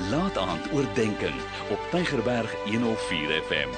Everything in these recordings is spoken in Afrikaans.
Laat aand oordeenking op Tygerberg 104 FM.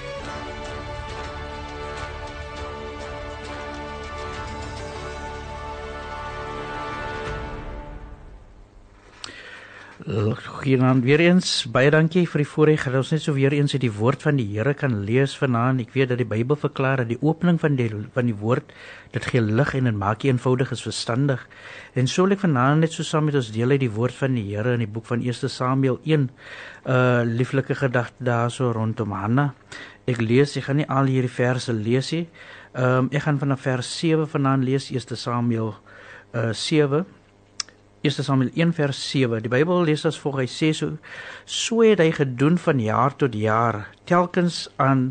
Goeienaand weer eens, baie dankie vir die voorreg dat ons net so weer eens uit die woord van die Here kan lees vanaand. Ek weet dat die Bybel verklaar dat die opening van die woord, dit gee lig en dit maak die eenvoudiges verstandig. En so wil ek vanaand net so saam met ons deel uit die woord van die Here in die boek van 1 Samuel 1, lieflike gedagte daar so rondom Hanna. Ek gaan nie al hierdie verse lees nie. Ek gaan vanaf vers 7 vanaand lees, 1 Samuel 7. 1 Samuel 1 vers 7, die Bybel lees as volg, hy sê so het hy gedoen van jaar tot jaar, telkens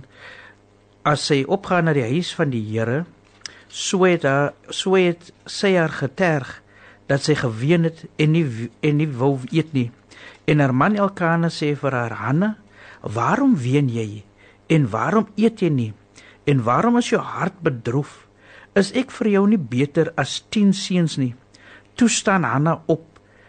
as sy opgaan na die huis van die Here, so het sy haar geterg, dat sy geween het en nie wou eet nie. En haar man Elkana sê vir haar, Hanna, waarom ween jy, en waarom eet jy nie, en waarom is jou hart bedroef? Is ek vir jou nie beter as 10 seuns nie? Toe staan Hanna op,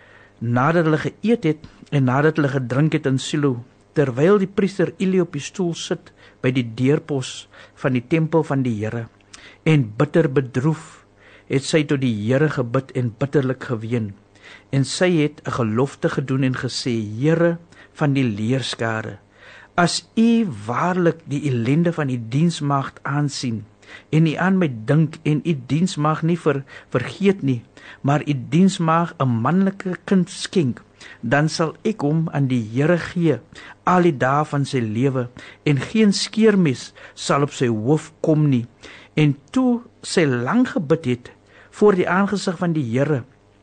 nadat hulle geëet het en nadat hulle gedrink het in Silo, terwyl die priester Eli op die stoel sit by die deurpos van die tempel van die Here. En bitter bedroef het sy tot die Here gebid en bitterlik geween. En sy het 'n gelofte gedoen en gesê, Here van die leerskare, as u waarlik die ellende van u diensmaagd aansien, en u aan my dink en u diensmaag nie vergeet nie, maar u diensmaag 'n manlike kind skenk, dan sal ek hom aan die Here gee al die dae van sy lewe, en geen skeermes sal op sy hoof kom nie. En toe sy lang gebid het voor die aangesig van die Here,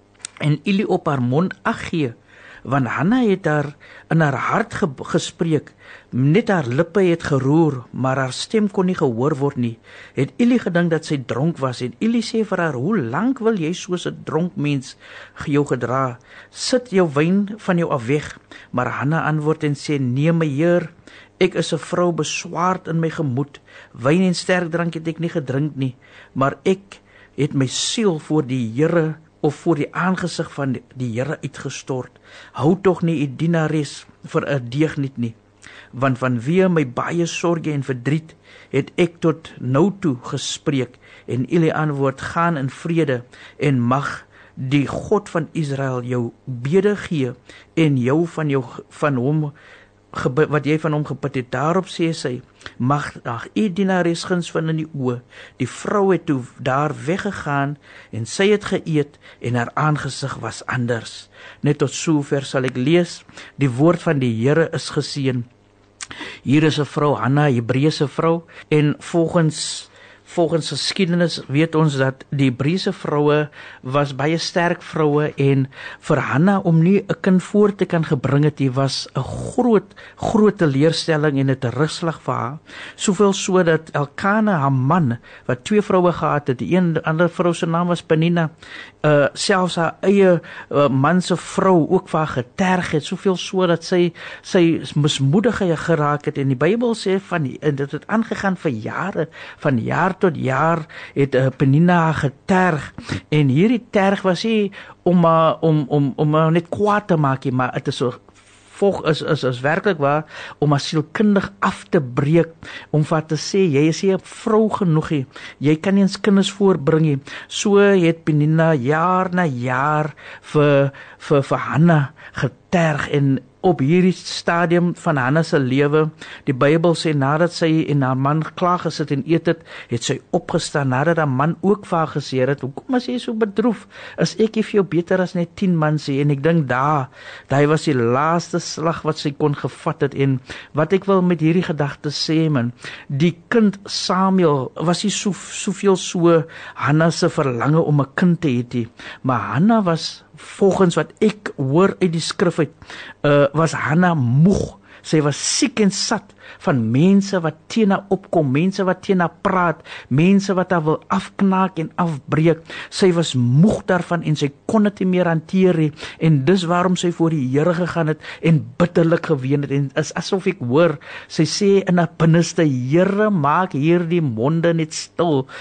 en Eli op haar mond ag gee, want Hanna het haar in haar hart gespreek, net haar lippe het geroer, maar haar stem kon nie gehoor word nie, het Eli gedink dat sy dronk was, en Eli sê vir haar, hoe lank wil jy soos 'n dronk mens jou gedra? Sit jou wyn van jou af weg. Maar Hanna antwoord en sê, nee my Heer, ek is 'n vrou beswaard in my gemoed, wyn en sterk drank het ek nie gedrink nie, maar ek het my siel voor die Here of voor die aangesig van die Here uitgestort. Hou tog nie die dienares vir 'n deugniet nie, want vanweë my baie sorge en verdriet het ek tot nou toe gespreek. En Eli antwoord, gaan in vrede en mag die God van Israel jou bede gee en jou van hom wat jy van hom gebid het. Daarop sê sy, mag u dienares guns vind in die oë. Die vrou het toe daar weggegaan en sy het geëet en haar aangesig was anders. Net tot sover sal ek lees. Die woord van die Here is geseën. Hier is 'n vrou, Hanna, Hebreëse vrou, en volgens geskiedenis weet ons dat die Hebreëse vroue was baie sterk vroue, en vir Hanna om nie 'n kind voor te kan gebring het, was 'n groot teleurstelling en 'n terugslag vir haar. Soveel so dat Elkana, haar man, wat 2 vroue gehad het, die ander vrou se naam was Penina, selfs haar eie man se vrou ook vir haar geterg het, soveel so dat sy mismoedig geraak het. En die Bybel sê dit het aangegaan vir jare, van jaar tot jaar het Penina geterg, en hierdie terg was nie om net kwaad te maak, maar dit is so is werklik waar om haar sielkundig af te breek, om vir te sê, jy is nie 'n vrou genoeg nie, jy kan nie eens kinders voorbring nie. So het Penina jaar na jaar vir Hanna geterg, en op hierdie stadium van Hanna se lewe, die Bybel sê, nadat sy en haar man klaar gesit en eet het sy opgestaan, nadat haar man ook vir haar gesê het, hoekom is jy so bedroef, is ek nie vir jou beter as net 10 mans nie? En ek dink daai was die laaste slag wat sy kon gevat het. En wat ek wil met hierdie gedagte sê, man, die kind Samuel was nie soveel so Hanna se verlange om 'n kind te hê nie, maar Hanna was, volgens wat ek hoor uit die skrif uit, was Hanna moeg. Sy was siek en sat van mense wat teen haar opkom, mense wat teen haar praat, mense wat haar wil afknaak en afbreek. Sy was moeg daarvan en sy kon dit nie meer hanteer nie, en dis waarom sy voor die Here gegaan het en bitterlik geween het, en is asof ek hoor, sy sê in haar binneste, Here, maak hierdie monde net stil,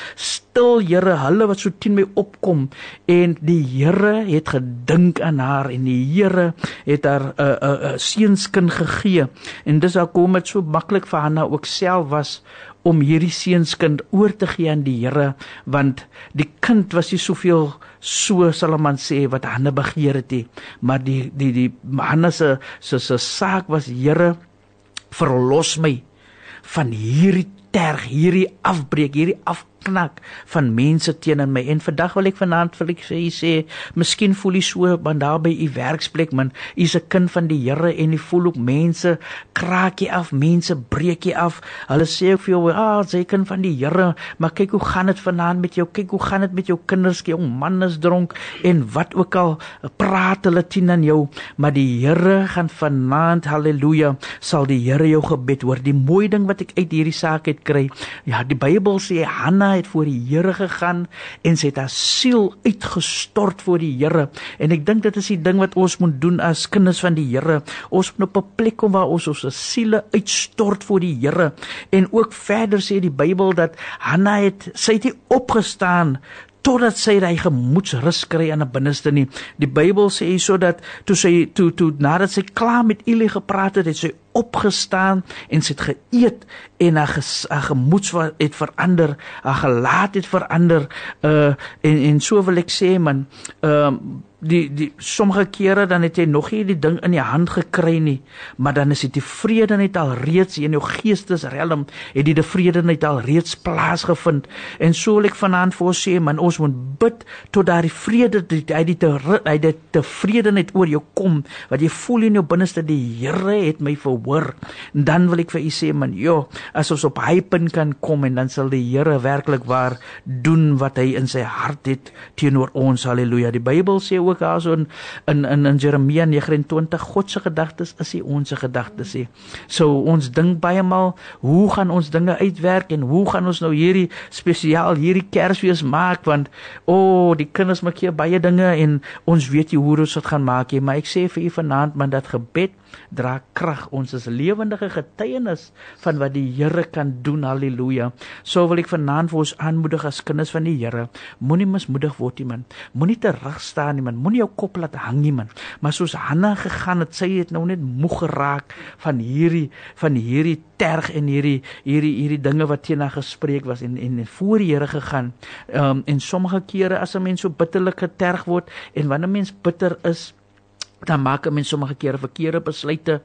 stil, Here, hulle wat so teen my opkom, en die Here het gedink aan haar, en die Here het haar seunskind gegee, en dis hoekom dit so maklik vir Hanna ook self was, om hierdie seunskind oor te gee aan die Here, want die kind was nie soveel, so sal man sê, wat Hanna begeer het nie, maar die Hanna se saak was, Here, verlos my van hierdie terg, hierdie afbreek, hierdie afknak van mense teenoor my. En vandag wil ek vanaand vir u sê, miskien voel jy so, want daar by u werksplek, man, u is 'n kind van die Here, en u voel ook mense kraak jy af, mense breek jy af. Hulle sê ook vir jou, jy kind van die Here, maar kyk hoe gaan dit vanaand met jou, kyk hoe gaan dit met jou kinders, jou man is dronk, en wat ook al, praat hulle teen aan jou, maar die Here gaan vanaand, halleluja, sal die Here jou gebed hoor. Die mooi ding wat ek uit hierdie saak het kry, ja, die Bybel sê, Hanna het voor die Here gegaan, en sy het haar siel uitgestort voor die Here, en ek dink dit is die ding wat ons moet doen as kinders van die Here. Ons moet op 'n plek kom waar ons siele uitstort voor die Here, en ook verder sê die Bybel dat Hanna sy het nie opgestaan totdat sy hy gemoedsrus kry aan 'n binneste nie. Die Bybel sê so dat toe nadat sy klaar met Eli gepraat het sy opgestaan en sy het geëet, en haar gemoeds het verander, haar gelaat het verander, en so wil ek sê, man, sommige kere dan het jy nog nie die ding in die hand gekry nie, maar dan is die vrede net al reeds in jou geestesrelm, het die vrede net al reeds plaasgevind, en so wil ek vanaand vir ons sê, man, ons moet bid tot daar die vrede, die tevredenheid oor jou kom, wat jy voel in jou binneste, die Here het my verhoor, en dan wil ek vir u sê, man, as ons op hy punt kan kom, en dan sal die Here werklik waar doen wat hy in sy hart het teenoor ons, halleluja. Die Bybel sê ook daar so in Jeremia 29, God se gedagtes is nie ons gedagtes nie. So ons dink baie maal, hoe gaan ons dinge uitwerk, en hoe gaan ons nou hierdie Kersfees maak, want die kinders maak hier baie dinge, en ons weet nie hoe ons dit gaan maak nie, maar ek sê vir u vanaand, man, dat gebed dra krag, ons is lewendige getuienis van wat die Here kan doen, halleluja. So wil ek vanaand vir ons aanmoedig as kinders van die Here, moenie mismoedig word nie, man, moenie terugstaan nie, man, moenie jou kop laat hang nie, man, maar soos Hanna gegaan het, sy het nou net moeg geraak van hierdie terg en hierdie dinge wat teen haar gespreek was, en voor die Here gegaan, en sommige kere as 'n mens so bitterlik geterg word, en wanneer 'n mens bitter is, dan maak 'n mens sommige kere verkeerde besluite,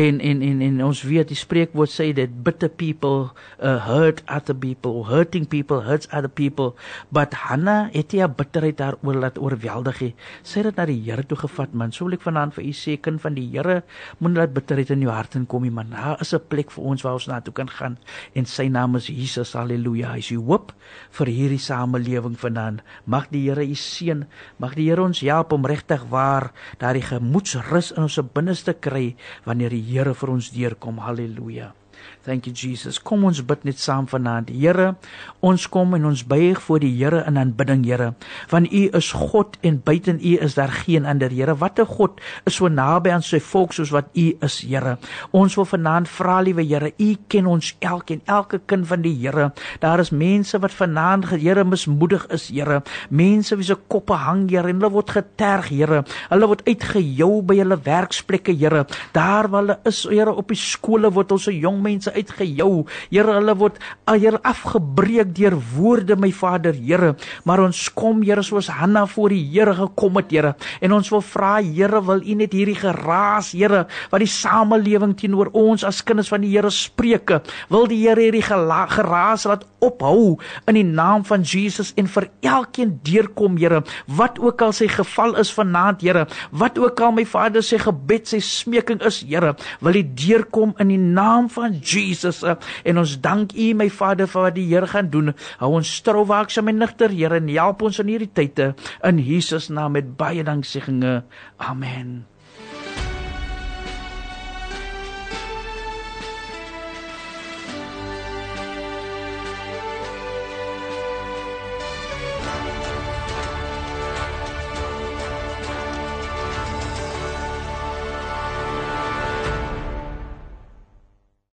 en ons weet, die spreekwoord sê dat bitter people hurt other people, or hurting people hurts other people, but Hanna het haar bitterheid daaroor laat oorweldig hê. Sy het dit na die Here toe gevat, man. So wil ek vanaand vir u sê, kind van die Here, moenie laat bitterheid in jou hart inkom nie, man. Daar is 'n plek vir ons waar ons na toe kan gaan, en sy naam is Jesus, halleluja. Hy is die hoop vir hierdie samelewing vanaand. Mag die Here u seën, mag die Here ons help om regtig waar daardie gemoedsrus in ons binneste kry, wanneer die Here vir ons deurkom, halleluja. Thank you, Jesus. Kom ons bid net saam vanaand. Here, ons kom en ons buig voor die Here in aanbidding, Here. Want U is God en buiten U is daar geen ander, Here. Wat 'n God is so naby aan sy volk soos wat U is, Here. Ons wil vanaand vra, liewe Here, U ken ons elke kind van die Here. Daar is mense wat vanaand, Here, mismoedig is, Here. Mense wie se koppe hang, Here, en hulle word geterg, Here. Hulle word uitgejou by hulle werksplekke, Here. Daar waar hulle is, Here, op die skole word ons jong mense uitgejou, Here, hulle word, Here, afgebreek deur woorde, my Vader, Here, maar ons kom, Here, soos Hanna voor die Here gekom het, Here, en ons wil vra, Here, wil U net hierdie geraas, Here, wat die samelewing teenoor ons as kinders van die Here spreuke, wil die Here hierdie geraas laat ophou, in die naam van Jesus, en vir elkeen deurkom, Here, wat ook al sy geval is vanaand, Here, wat ook al, my Vader, sy gebed, sy smeking is, Here, wil U deurkom in die naam van Jesus, en ons dank U, my Vader, vir wat die Here gaan doen. Hou ons trou waaksaam en nigter, Here, en help ons in hierdie tye, in Jesus naam met baie danksegging. Amen.